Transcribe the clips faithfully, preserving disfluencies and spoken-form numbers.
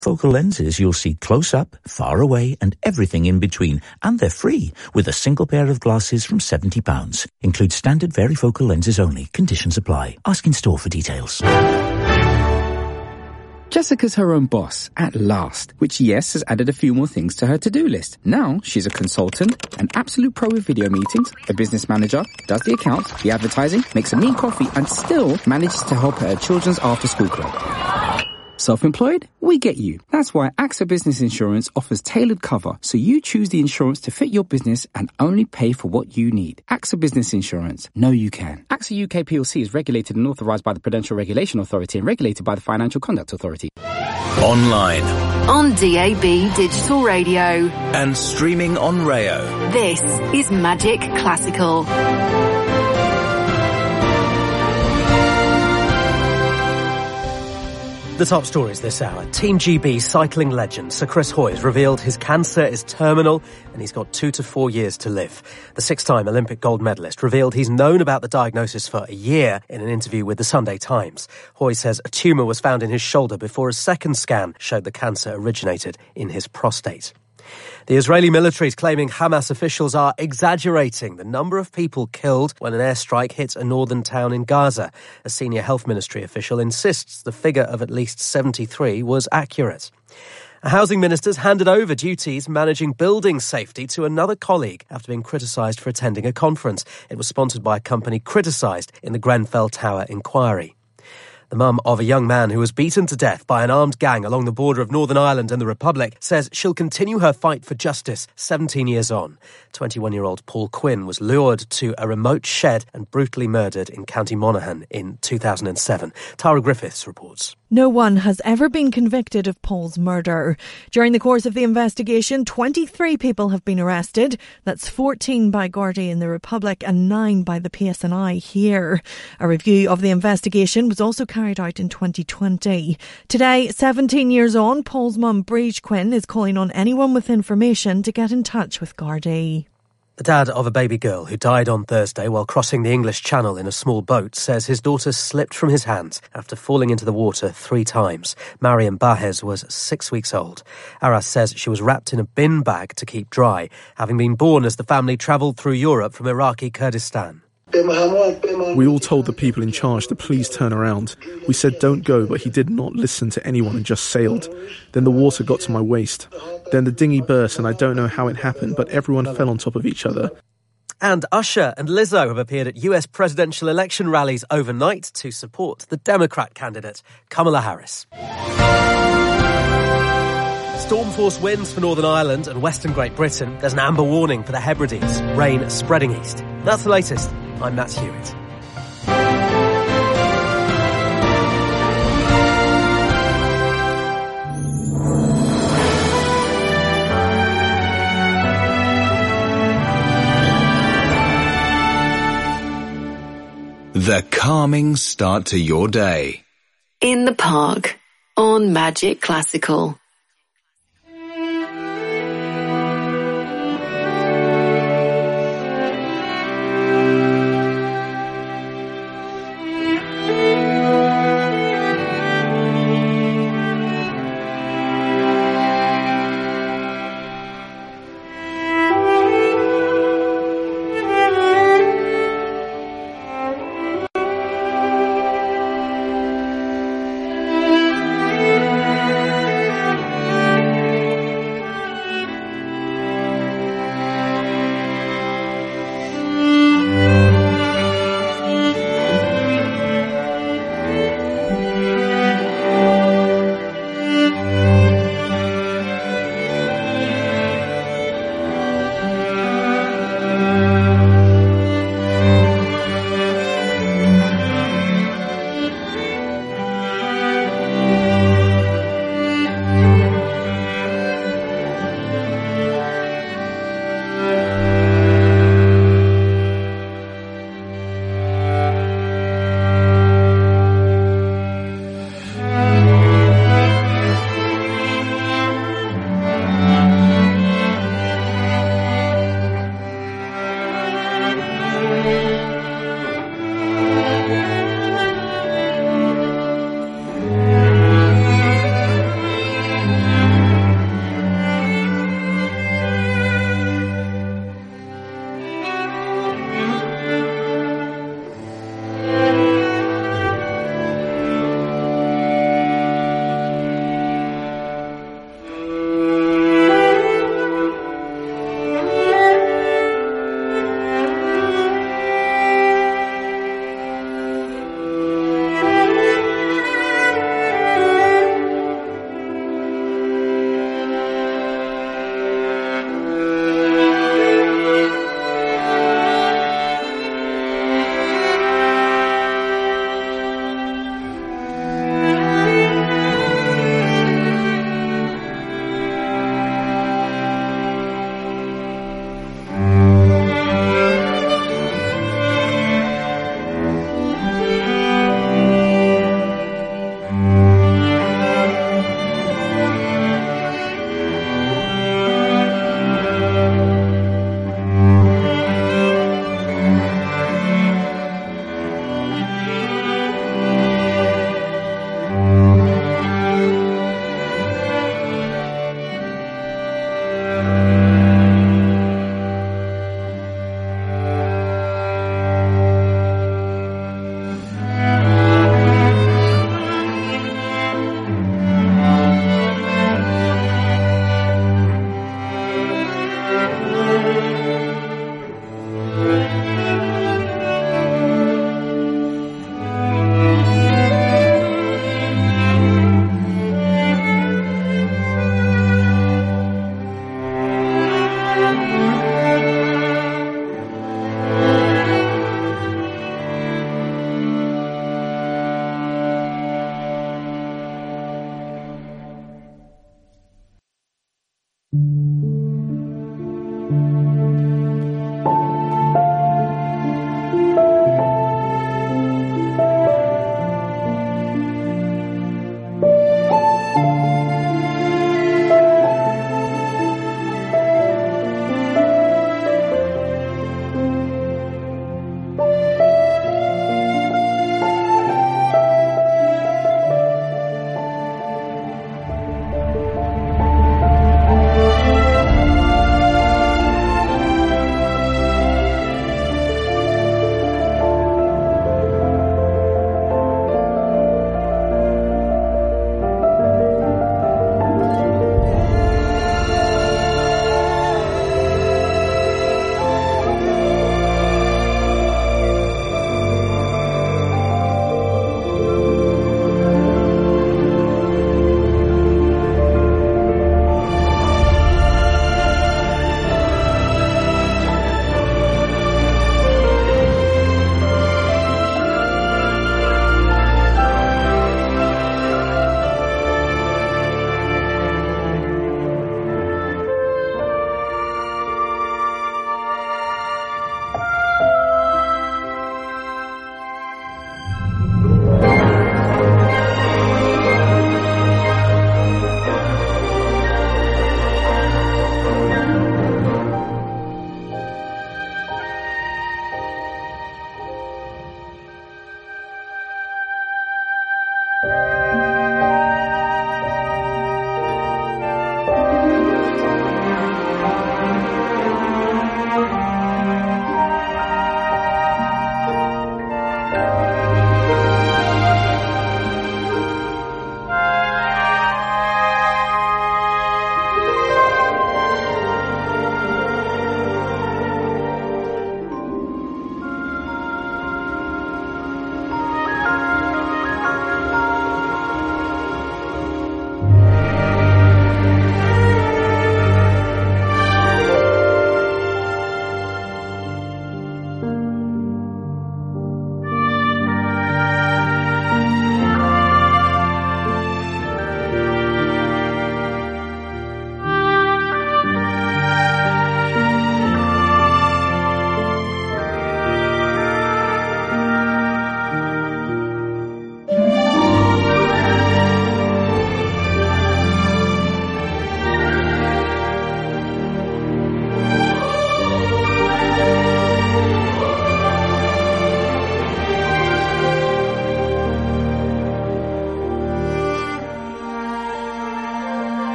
Focal lenses you'll see close up, far away and everything in between. And they're free with a single pair of glasses from seventy pounds. Includes standard varifocal lenses only. Conditions apply. Ask in store for details. Jessica's her own boss, at last, which, yes, has added a few more things to her to-do list. Now, she's a consultant, an absolute pro with video meetings, a business manager, does the accounts, the advertising, makes a mean coffee, and still manages to help her children's after-school club. Self-employed? We get you. That's why AXA Business Insurance offers tailored cover, so you choose the insurance to fit your business and only pay for what you need. AXA Business Insurance. Know you can. AXA U K P L C is regulated and authorised by the Prudential Regulation Authority and regulated by the Financial Conduct Authority. Online. On D A B Digital Radio. And streaming on Rayo. This is Magic Classical. The top stories this hour. Team G B cycling legend Sir Chris Hoy has revealed his cancer is terminal and he's got two to four years to live. The six-time Olympic gold medalist revealed he's known about the diagnosis for a year in an interview with the Sunday Times. Hoy says a tumour was found in his shoulder before a second scan showed the cancer originated in his prostate. The Israeli military is claiming Hamas officials are exaggerating the number of people killed when an airstrike hit a northern town in Gaza. A senior health ministry official insists the figure of at least seventy-three was accurate. A housing minister's handed over duties managing building safety to another colleague after being criticised for attending a conference. It was sponsored by a company criticised in the Grenfell Tower inquiry. The mum of a young man who was beaten to death by an armed gang along the border of Northern Ireland and the Republic says she'll continue her fight for justice seventeen years on. twenty-one-year-old Paul Quinn was lured to a remote shed and brutally murdered in County Monaghan in two thousand seven. Tara Griffiths reports. No one has ever been convicted of Paul's murder. During the course of the investigation, twenty-three people have been arrested. That's fourteen by Gardaí in the Republic and nine by the P S N I here. A review of the investigation was also carried out in twenty twenty. Today, seventeen years on, Paul's mum, Breege Quinn, is calling on anyone with information to get in touch with Gardaí. The dad of a baby girl who died on Thursday while crossing the English Channel in a small boat says his daughter slipped from his hands after falling into the water three times. Mariam Bahez was six weeks old. Aras says she was wrapped in a bin bag to keep dry, having been born as the family travelled through Europe from Iraqi Kurdistan. We all told the people in charge to please turn around. We said don't go, but he did not listen to anyone and just sailed. Then the water got to my waist. Then the dinghy burst and I don't know how it happened, but everyone fell on top of each other. And Usher and Lizzo have appeared at U S presidential election rallies overnight to support the Democrat candidate, Kamala Harris. Storm-force winds for Northern Ireland and western Great Britain. There's an amber warning for the Hebrides. Rain spreading east. That's the latest. I'm Matt Hewitt. The calming start to your day. In the Park on Magic Classical.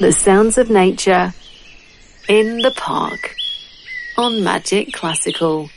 the sounds of nature in the park on Magic Classical.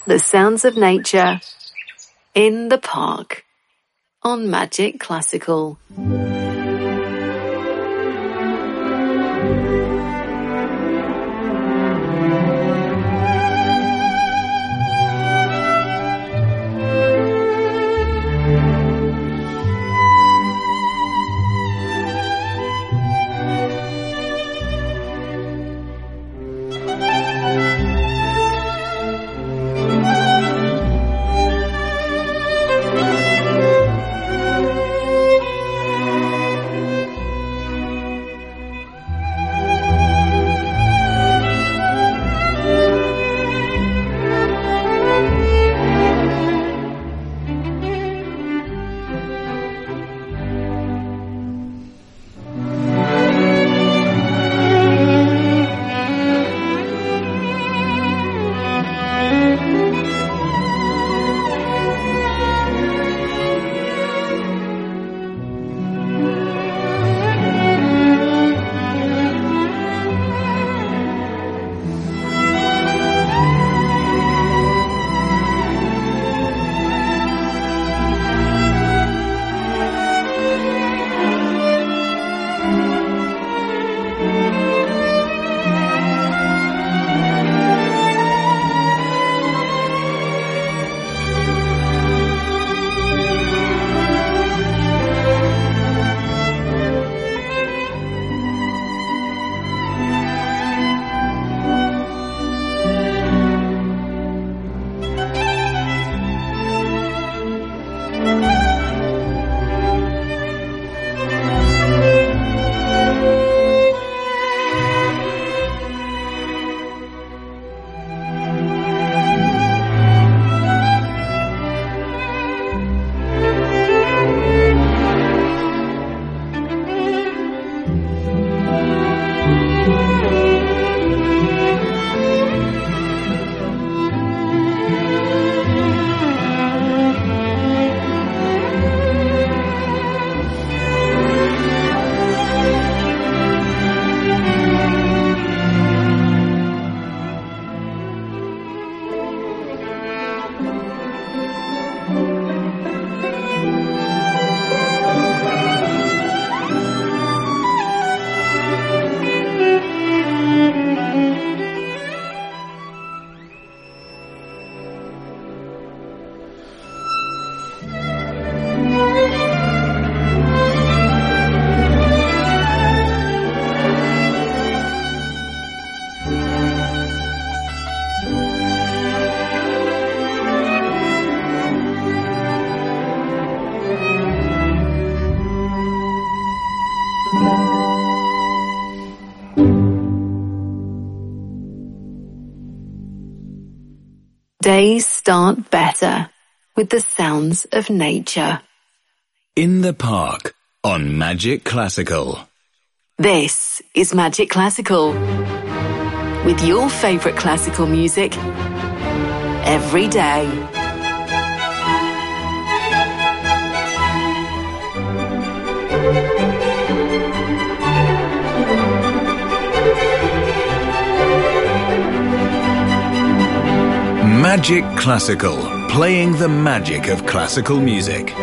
The sounds of nature in the park on Magic Classical. Days start better with the sounds of nature. In the Park on Magic Classical. This is Magic Classical with your favourite classical music every day. Magic Classical, playing the magic of classical music.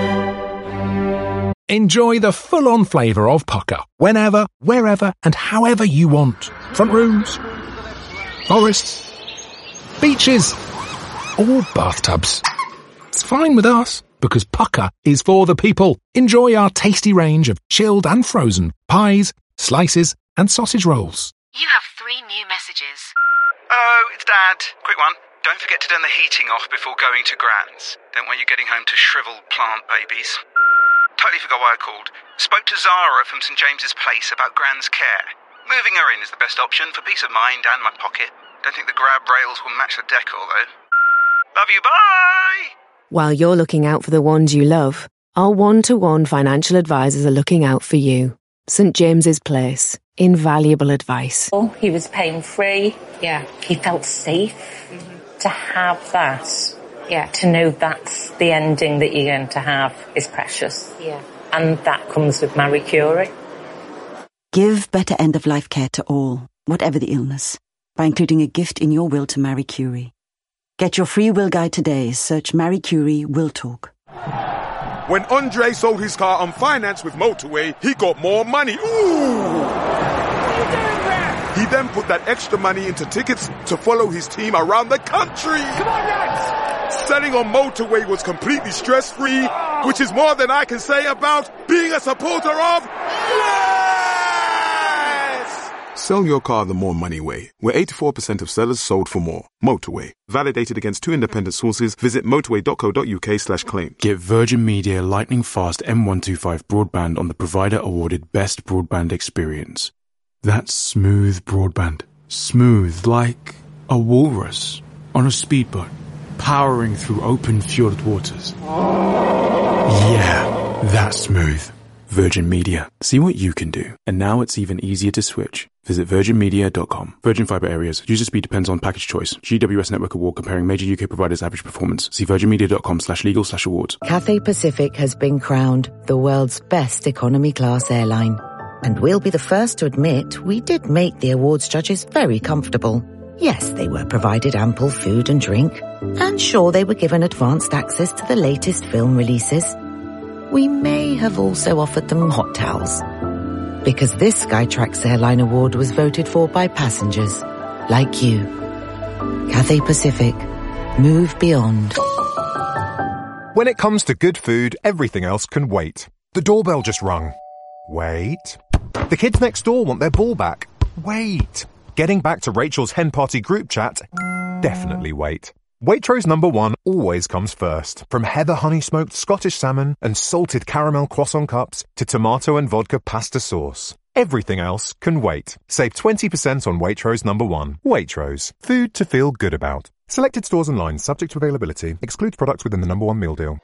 Enjoy the full-on flavour of Pucker, whenever, wherever and however you want. Front rooms, forests, beaches, or bathtubs. It's fine with us, because Pucker is for the people. Enjoy our tasty range of chilled and frozen pies, slices and sausage rolls. You have three new messages. Oh, it's Dad. Quick one. Don't forget to turn the heating off before going to Gran's. Don't want you getting home to shriveled plant babies. Totally forgot why I called. Spoke to Zara from St James's Place about Gran's care. Moving her in is the best option for peace of mind and my pocket. Don't think the grab rails will match the decor, though. Love you, bye! While you're looking out for the ones you love, our one-to-one financial advisors are looking out for you. St James's Place. Invaluable advice. Oh, he was pain-free. Yeah. He felt safe. Mm-hmm. To have that, yeah, to know that's the ending that you're going to have is precious. Yeah. And that comes with Marie Curie. Give better end-of-life care to all, whatever the illness, by including a gift in your will to Marie Curie. Get your free will guide today. Search Marie Curie Will Talk. When Andre sold his car on finance with Motorway, he got more money. Ooh! He then put that extra money into tickets to follow his team around the country. Come on, Rats! Selling on Motorway was completely stress-free, oh. which is more than I can say about being a supporter of Yes! Sell your car the more money way, where eighty-four percent of sellers sold for more. Motorway. Validated against two independent sources. Visit motorway.co.uk slash claim. Get Virgin Media Lightning Fast M one twenty-five broadband on the provider-awarded Best Broadband Experience. That's smooth broadband. Smooth like a walrus on a speedboat, powering through open fjord waters. Yeah, that's smooth. Virgin Media. See what you can do. And now it's even easier to switch. Visit virgin media dot com. Virgin Fibre Areas. User speed depends on package choice. G W S Network Award comparing major U K providers' average performance. See virginmedia.com slash legal slash awards. Cathay Pacific has been crowned the world's best economy class airline. And we'll be the first to admit we did make the awards judges very comfortable. Yes, they were provided ample food and drink. And sure, they were given advanced access to the latest film releases. We may have also offered them hot towels. Because this Skytrax Airline Award was voted for by passengers like you. Cathay Pacific. Move beyond. When it comes to good food, everything else can wait. The doorbell just rung. Wait. The kids next door want their ball back. Wait. Getting back to Rachel's hen party group chat. Definitely wait. Waitrose number one always comes first. From heather honey smoked Scottish salmon and salted caramel croissant cups to tomato and vodka pasta sauce. Everything else can wait. Save twenty percent on Waitrose number one. Waitrose. Food to feel good about. Selected stores and lines subject to availability. Excludes products within the number one meal deal.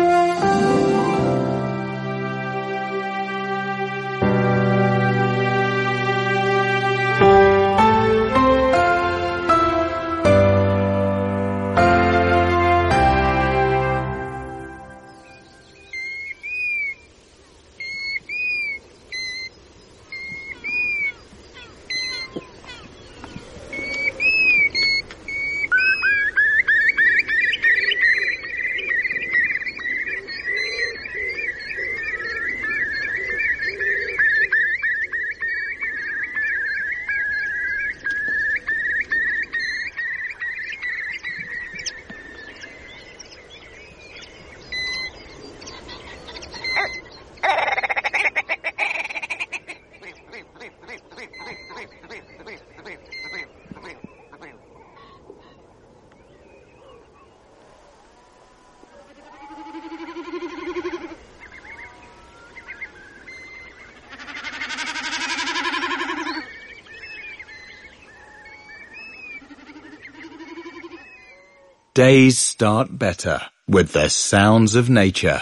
Days start better with the sounds of nature.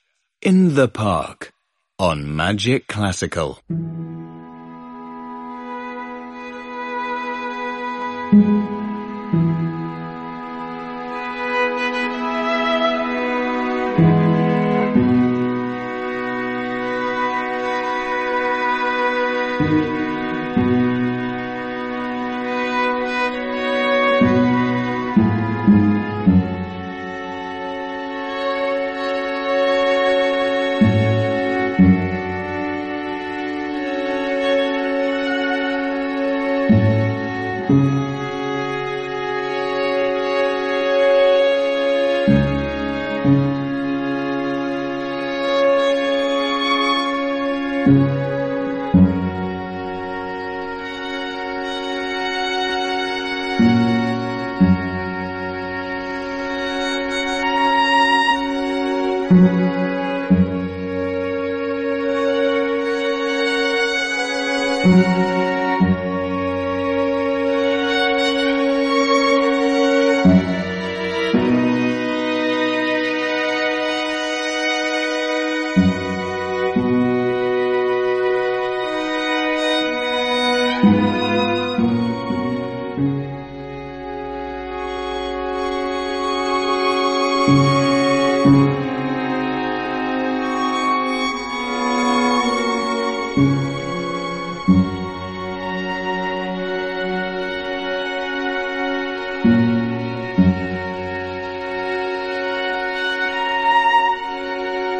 In the Park on Magic Classical. Thank you.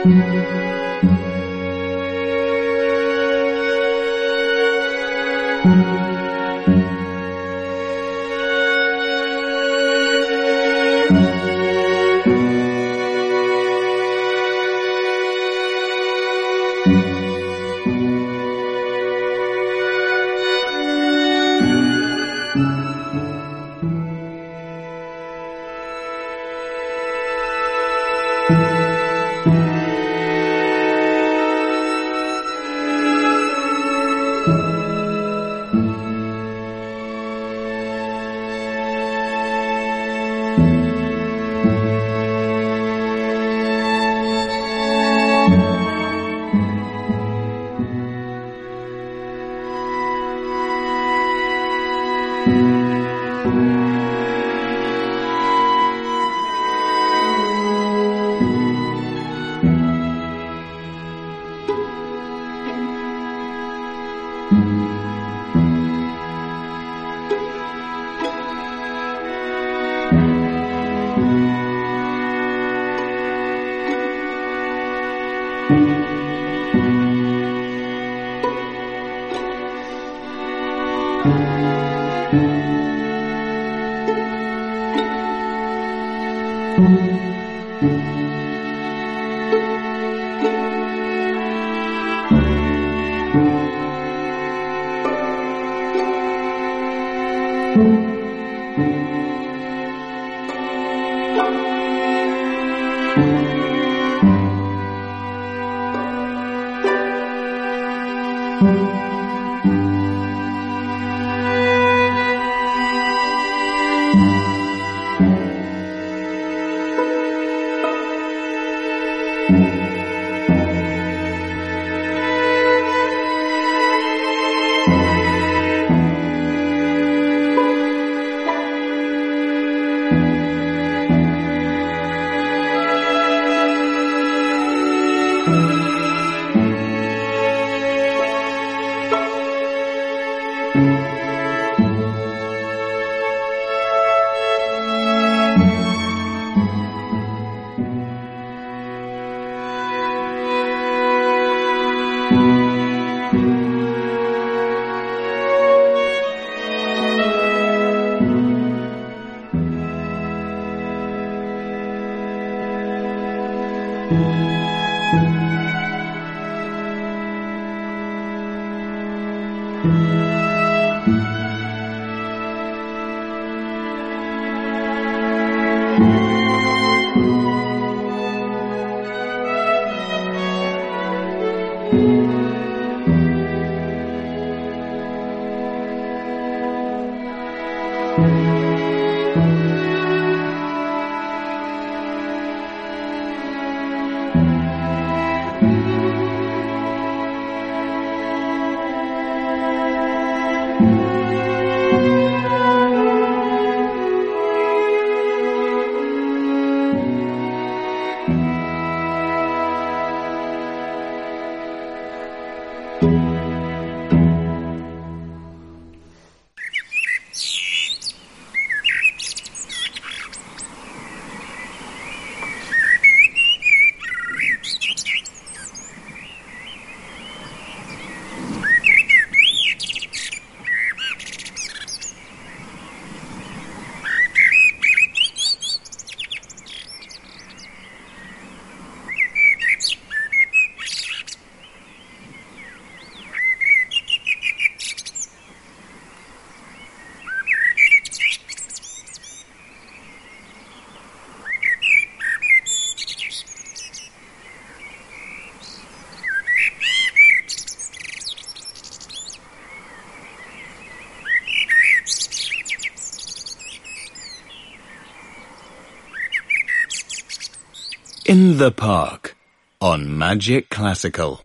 In the Park on Magic Classical.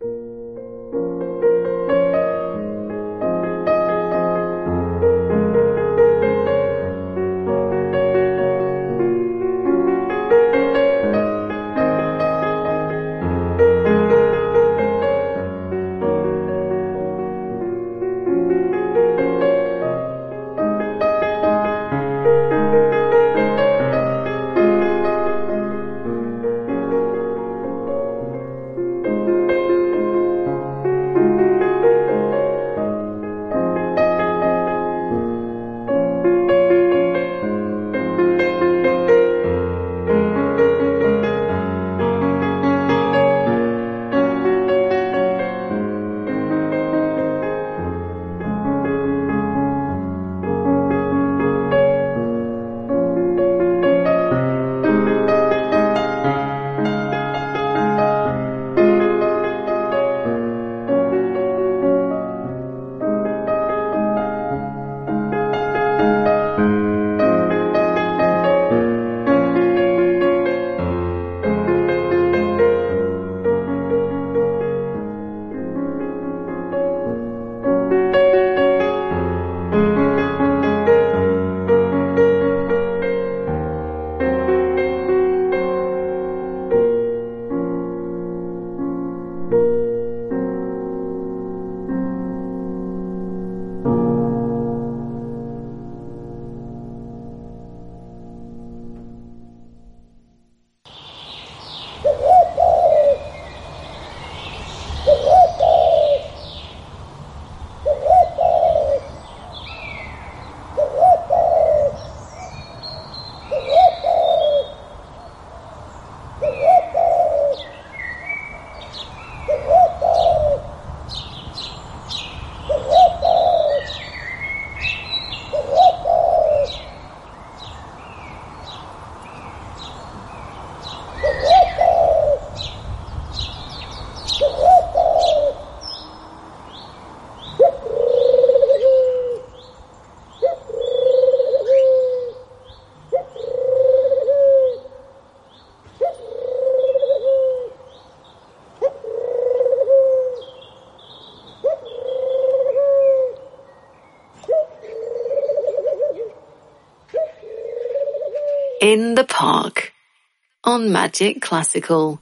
In the Park on Magic Classical.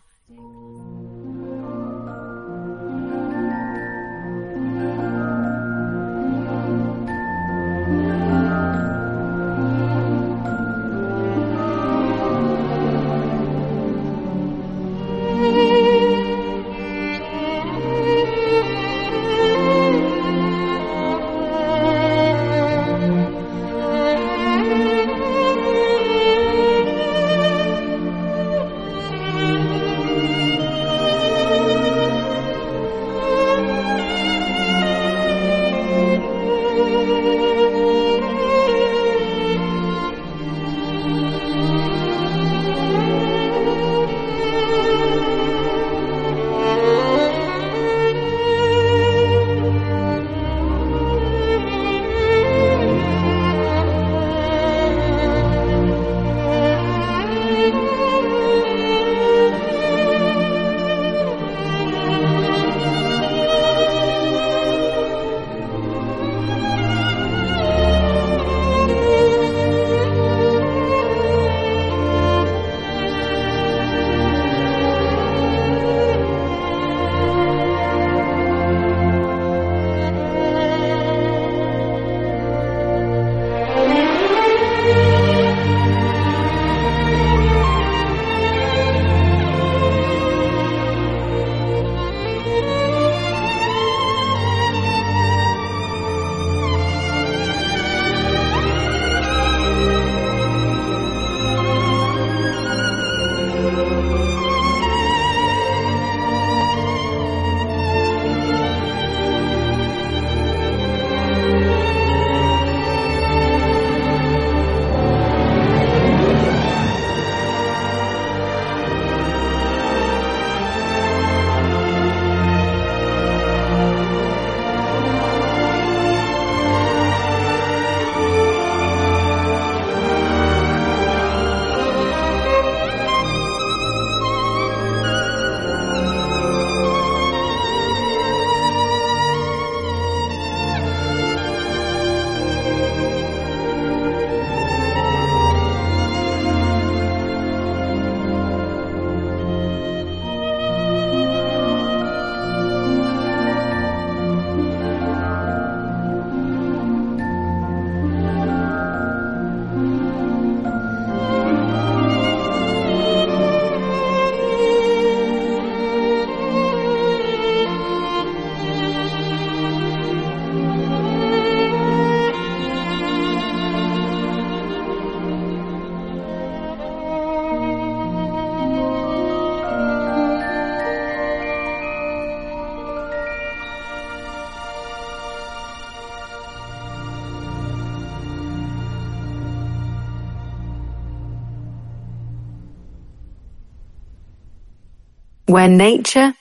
Where nature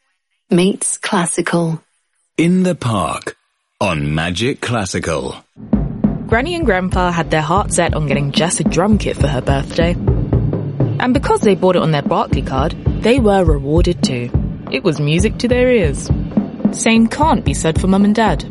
meets classical. In the Park on Magic Classical. Granny and Grandpa had their heart set on getting Jess a drum kit for her birthday. And because they bought it on their Barclay card, they were rewarded too. It was music to their ears. Same can't be said for Mum and Dad.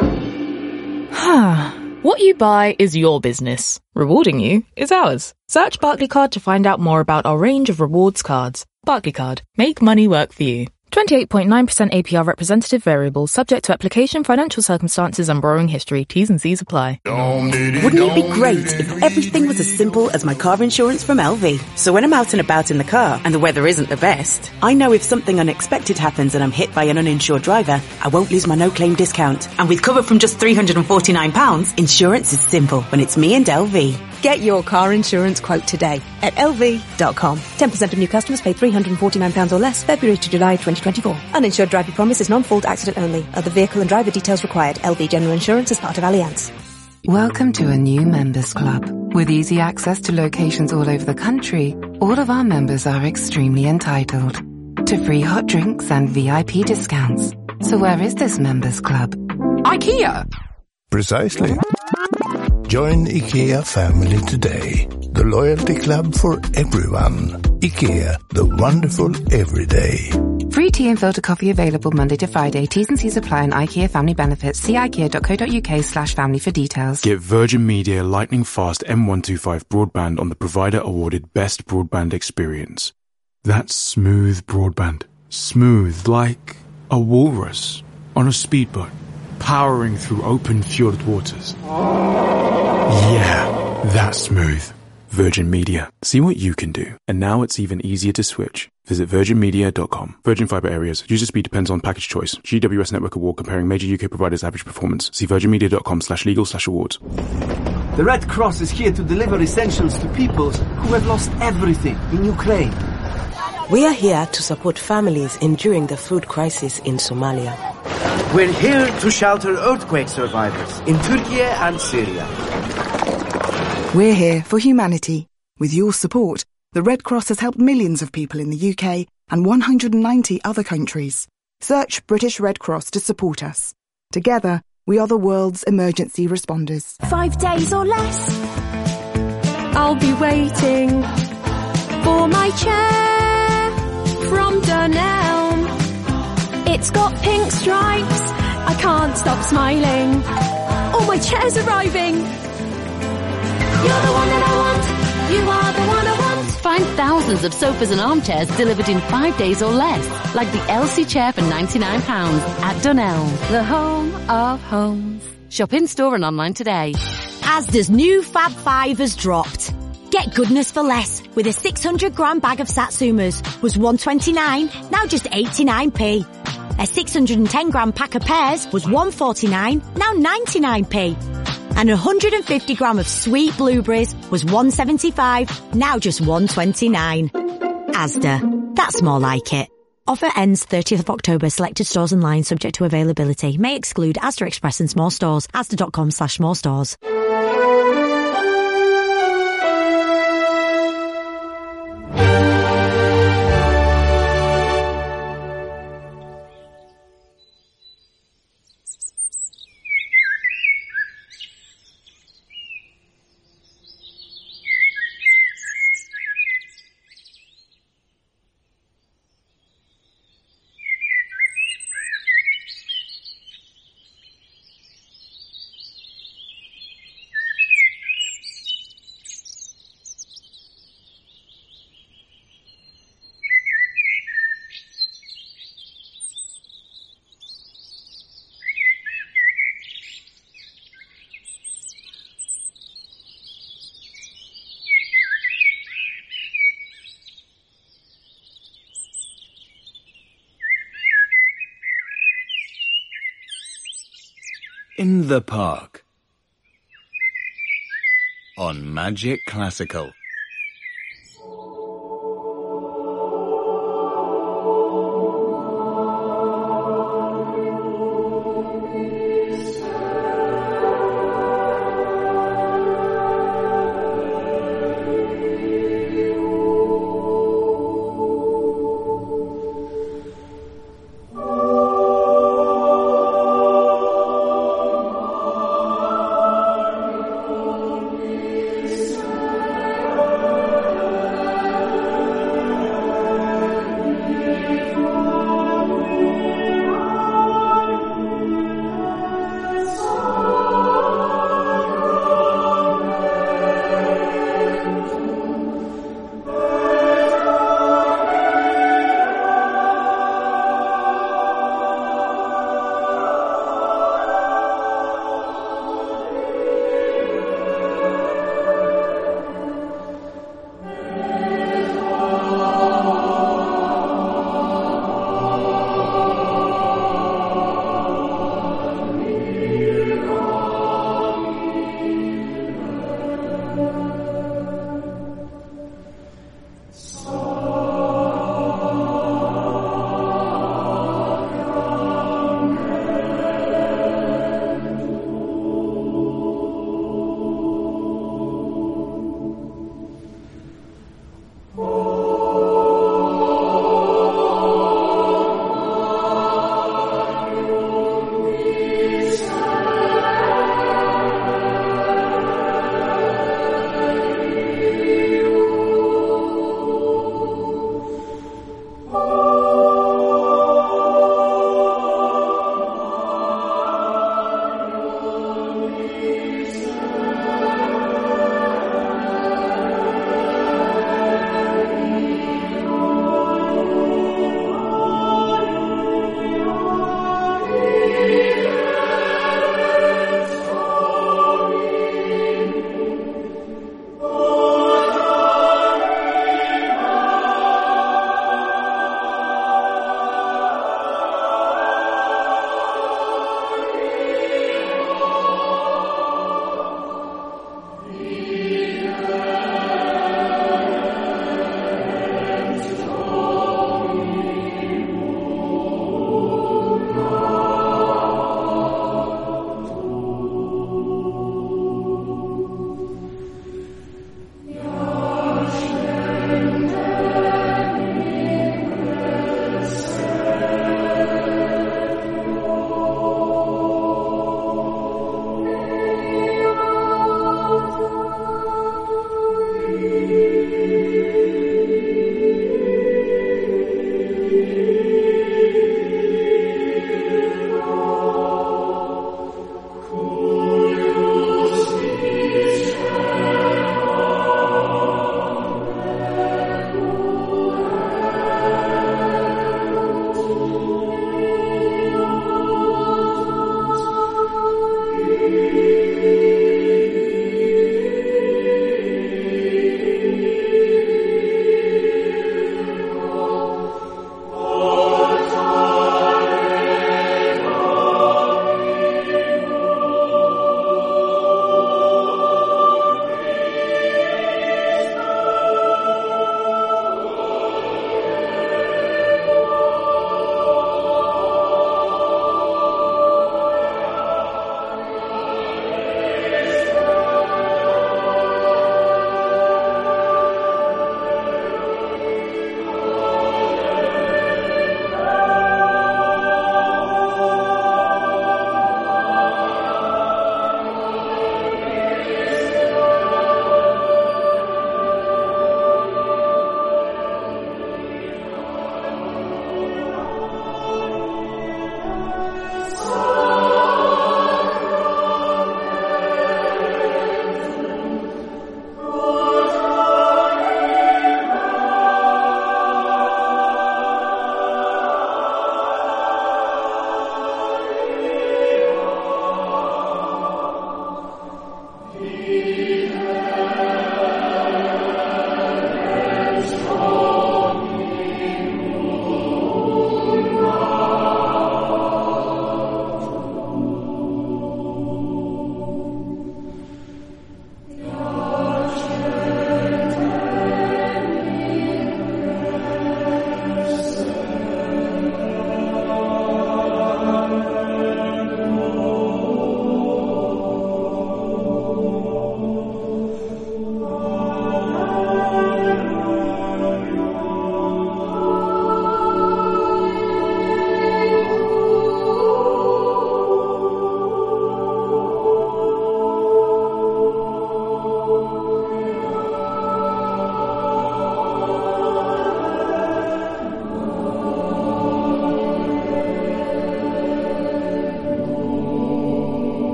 What you buy is your business. Rewarding you is ours. Search Barclay Card to find out more about our range of rewards cards. Barclay Card. Make money work for you. twenty-eight point nine percent A P R representative variable, subject to application, financial circumstances and borrowing history. T's and C's apply. Wouldn't it be great if everything was as simple as my car insurance from L V? So when I'm out and about in the car and the weather isn't the best, I know if something unexpected happens and I'm hit by an uninsured driver, I won't lose my no-claim discount. And with cover from just three hundred forty-nine pounds, insurance is simple when it's me and L V. Get your car insurance quote today at L V dot com. ten percent of new customers pay three hundred forty-nine pounds or less February to July twenty twenty-four. Uninsured driver promise is non-fault accident only. Other vehicle and driver details required. L V General Insurance is part of Allianz. Welcome to a new members club. With easy access to locations all over the country, all of our members are extremely entitled to free hot drinks and V I P discounts. So where is this members club? IKEA! Precisely. Join IKEA family today. The loyalty club for everyone. IKEA, the wonderful everyday. Free tea and filter coffee available Monday to Friday. T's and C's apply on IKEA family benefits. See ikea.co.uk slash family for details. Get Virgin Media lightning fast M one twenty-five broadband on the provider awarded best broadband experience. That's smooth broadband. Smooth like a walrus on a speedboat, powering through open fjord waters. Yeah, that's smooth. Virgin Media. See what you can do. And now it's even easier to switch. Visit virgin media dot com. Virgin Fibre areas. User speed depends on package choice. G W S Network Award comparing major U K providers' average performance. See virgin media dot com slash legal slash awards. The Red Cross is here to deliver essentials to people who have lost everything in Ukraine. We are here to support families enduring the food crisis in Somalia. We're here to shelter earthquake survivors in Turkey and Syria. We're here for humanity. With your support, the Red Cross has helped millions of people in the U K and one hundred ninety other countries. Search British Red Cross to support us. Together, we are the world's emergency responders. Five days or less. I'll be waiting for my chair from Dunelm. It's got pink stripes. I can't stop smiling. Oh, my chair's arriving. You're the one that I want. You are the one I want. Find thousands of sofas and armchairs delivered in five days or less, like the Elsie chair for ninety-nine pounds at Dunelm, the home of homes. Shop in store and online today. Asda's new Fab Five has dropped. Get goodness for less with a six hundred gram bag of Satsumas. Was one twenty-nine, now just eighty-nine p. A six hundred ten gram pack of pears was one forty-nine, now ninety-nine p. And one hundred fifty gram of sweet blueberries was one seventy-five, now just one twenty-nine. Asda. That's more like it. Offer ends thirtieth of October. Selected stores and lines subject to availability. May exclude Asda Express and small stores. Asda.com slash small stores. In the Park on Magic Classical.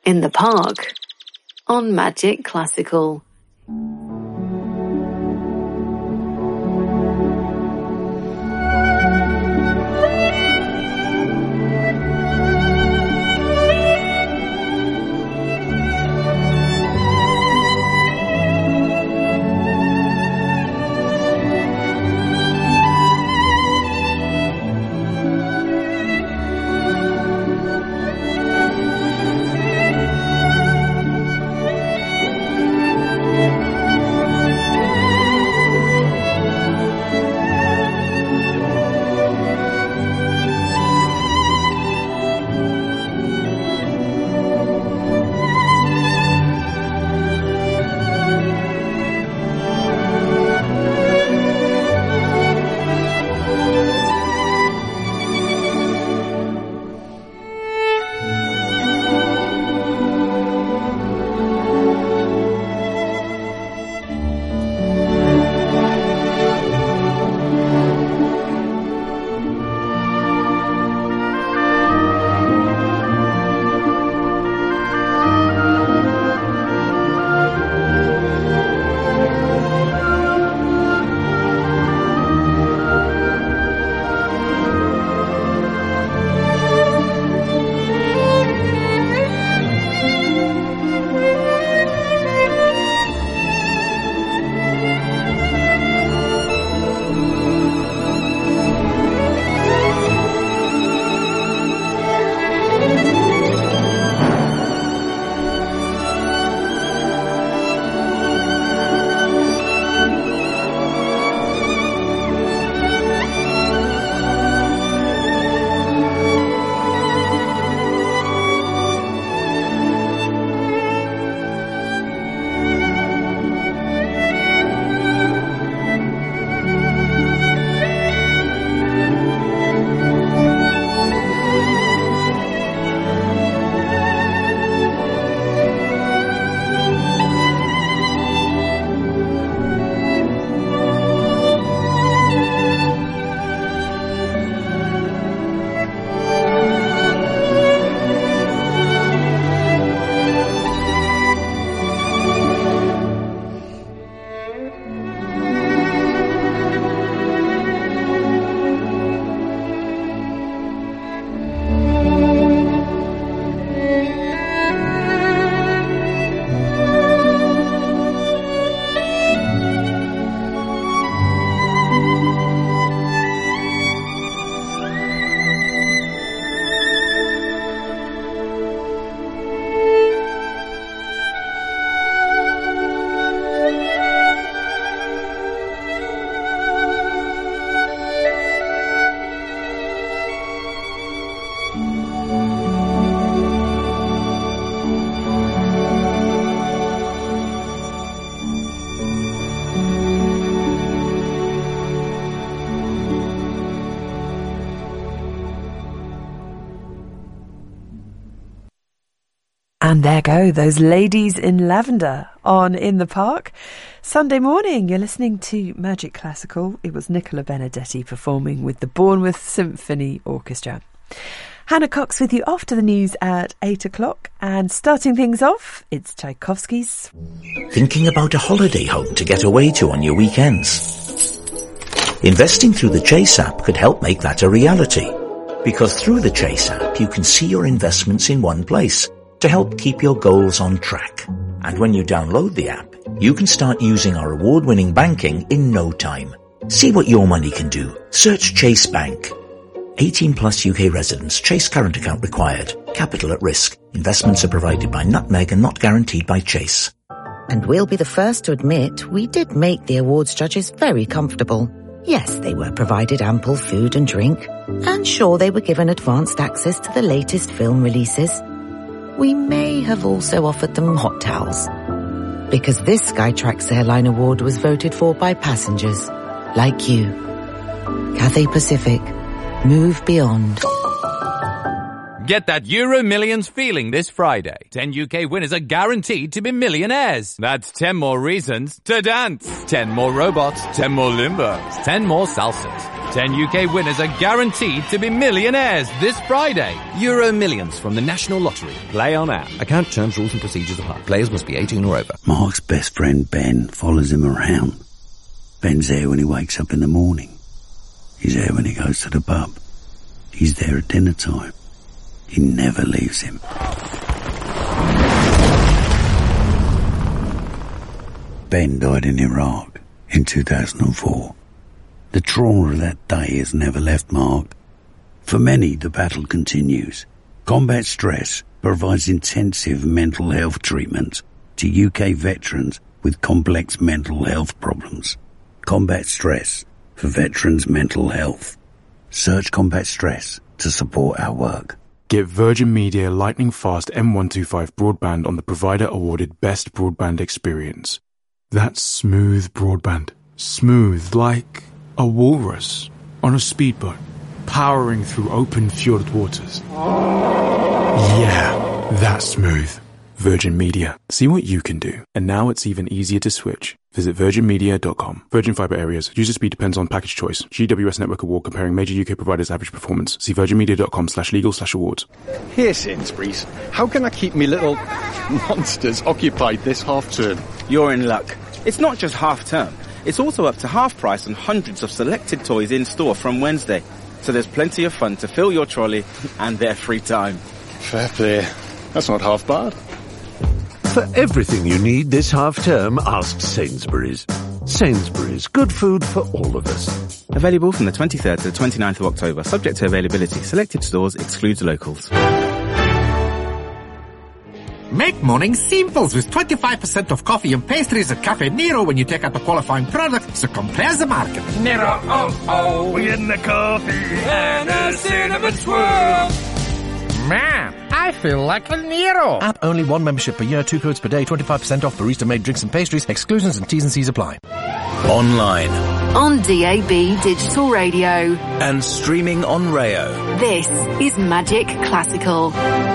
In the Park on Magic Classical. And there go, those ladies in lavender on In the Park. Sunday morning, you're listening to Magic Classical. It was Nicola Benedetti performing with the Bournemouth Symphony Orchestra. Hannah Cox with you after the news at eight o'clock. And starting things off, it's Tchaikovsky's. Thinking about a holiday home to get away to on your weekends? Investing through the Chase app could help make that a reality. Because through the Chase app, you can see your investments in one place to help keep your goals on track. And when you download the app, you can start using our award-winning banking in no time. See what your money can do. Search Chase Bank. eighteen plus U K residents. Chase current account required. Capital at risk. Investments are provided by Nutmeg and not guaranteed by Chase. And we'll be the first to admit we did make the awards judges very comfortable. Yes, they were provided ample food and drink. And sure, they were given advanced access to the latest film releases. We may have also offered them hot towels. Because this Skytrax Airline Award was voted for by passengers like you. Cathay Pacific. Move beyond. Get that Euro Millions feeling this Friday. ten U K winners are guaranteed to be millionaires. That's ten more reasons to dance. ten more robots. ten more Limbos. ten more salsas. ten U K winners are guaranteed to be millionaires this Friday. Euro Millions from the National Lottery. Play on app. Account terms, rules and procedures apply. Players must be eighteen or over. Mark's best friend Ben follows him around. Ben's there when he wakes up in the morning. He's there when he goes to the pub. He's there at dinner time. He never leaves him. Ben died in Iraq in two thousand four. The trauma of that day has never left Mark. For many, the battle continues. Combat Stress provides intensive mental health treatment to U K veterans with complex mental health problems. Combat Stress for veterans' mental health. Search Combat Stress to support our work. Get Virgin Media lightning fast M one twenty-five broadband on the provider awarded best broadband experience. That's smooth broadband. Smooth like a walrus on a speedboat, powering through open fjord waters. Yeah, that's smooth. Virgin Media. See what you can do. And now it's even easier to switch. Visit virgin media dot com. Virgin Fibre Areas. User speed depends on package choice. G W S Network Award comparing major U K providers' average performance. See virgin media dot com slash legal slash awards. Here, Sainsbury's. How can I keep me little monsters occupied this half term? You're in luck. It's not just half term. It's also up to half price on hundreds of selected toys in store from Wednesday. So there's plenty of fun to fill your trolley and their free time. Fair play. That's not half bad. For everything you need this half-term, ask Sainsbury's. Sainsbury's, good food for all of us. Available from the twenty-third to the twenty-ninth of October, subject to availability. Selected stores excludes locals. Make morning simples with twenty-five percent off coffee and pastries at Cafe Nero when you take out the qualifying product, so compare the market. Nero, oh, oh, we in the coffee and a cinnamon swirl. Man, I feel like a Nero. App only, one membership per year, two codes per day, twenty-five percent off barista-made drinks and pastries. Exclusions and T's and C's apply. Online. On D A B Digital Radio. And streaming on Rayo. This is Magic Classical.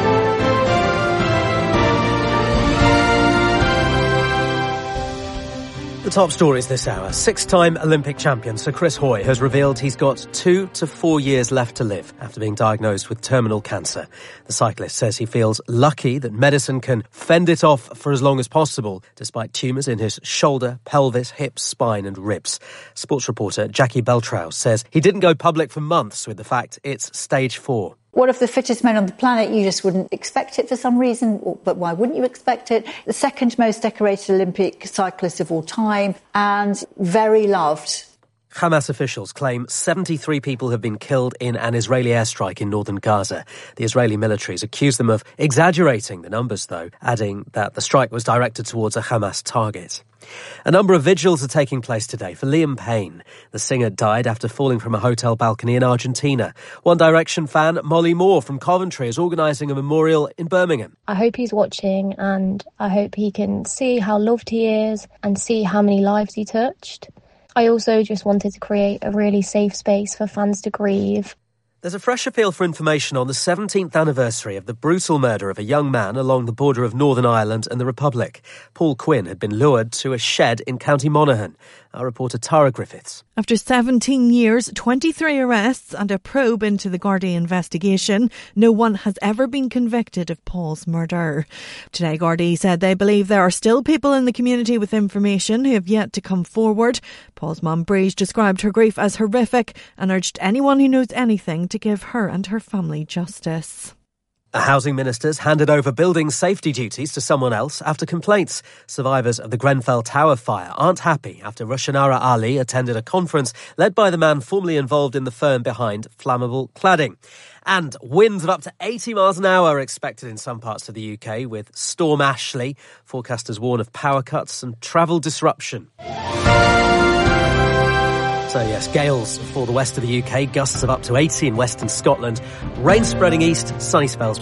The top stories this hour. Six-time Olympic champion Sir Chris Hoy has revealed he's got two to four years left to live after being diagnosed with terminal cancer. The cyclist says he feels lucky that medicine can fend it off for as long as possible, despite tumours in his shoulder, pelvis, hips, spine and ribs. Sports reporter Jackie Beltrao says he didn't go public for months with the fact it's stage four. One of the fittest men on the planet, you just wouldn't expect it for some reason, but why wouldn't you expect it? The second most decorated Olympic cyclist of all time and very loved. Hamas officials claim seventy-three people have been killed in an Israeli airstrike in northern Gaza. The Israeli militaries accuse them of exaggerating the numbers, though, adding that the strike was directed towards a Hamas target. A number of vigils are taking place today for Liam Payne. The singer died after falling from a hotel balcony in Argentina. One Direction fan Molly Moore from Coventry is organising a memorial in Birmingham. I hope he's watching and I hope he can see how loved he is and see how many lives he touched. I also just wanted to create a really safe space for fans to grieve. There's a fresh appeal for information on the seventeenth anniversary of the brutal murder of a young man along the border of Northern Ireland and the Republic. Paul Quinn had been lured to a shed in County Monaghan. Our reporter Tara Griffiths. After seventeen years, twenty-three arrests and a probe into the Gardaí investigation, no one has ever been convicted of Paul's murder. Today, Gardaí said they believe there are still people in the community with information who have yet to come forward. Paul's mum, Breeze, described her grief as horrific and urged anyone who knows anything to give her and her family justice. The housing minister's handed over building safety duties to someone else after complaints. Survivors of the Grenfell Tower fire aren't happy after Rushanara Ali attended a conference led by the man formerly involved in the firm behind flammable cladding. And winds of up to eighty miles an hour are expected in some parts of the U K, with Storm Ashley. Forecasters warn of power cuts and travel disruption. So yes, gales for the west of the U K, gusts of up to eighty in western Scotland, rain spreading east, sunny spells.